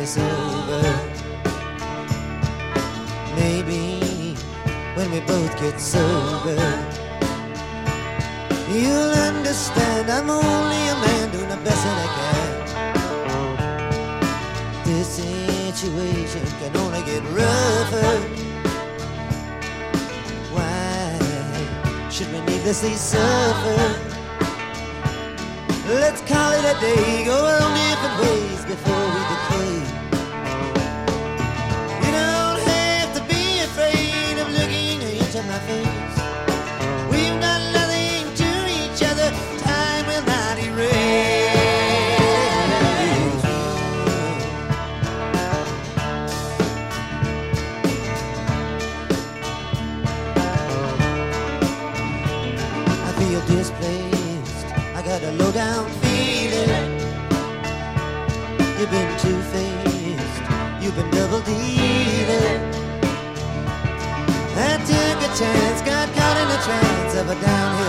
this over. Maybe when we both get sober, you'll understand I'm only a man doing the best that I can. This situation can only get rougher. Why should we needlessly suffer? Let's call it a day, go our own different ways before we decay. You don't have to be afraid of looking into my face. We've got nothing to each other, time will not erase. I feel displaced, I got a low down feeling. You've been two-faced, you've been double dealing. I took a chance, got caught in a trance of a downhill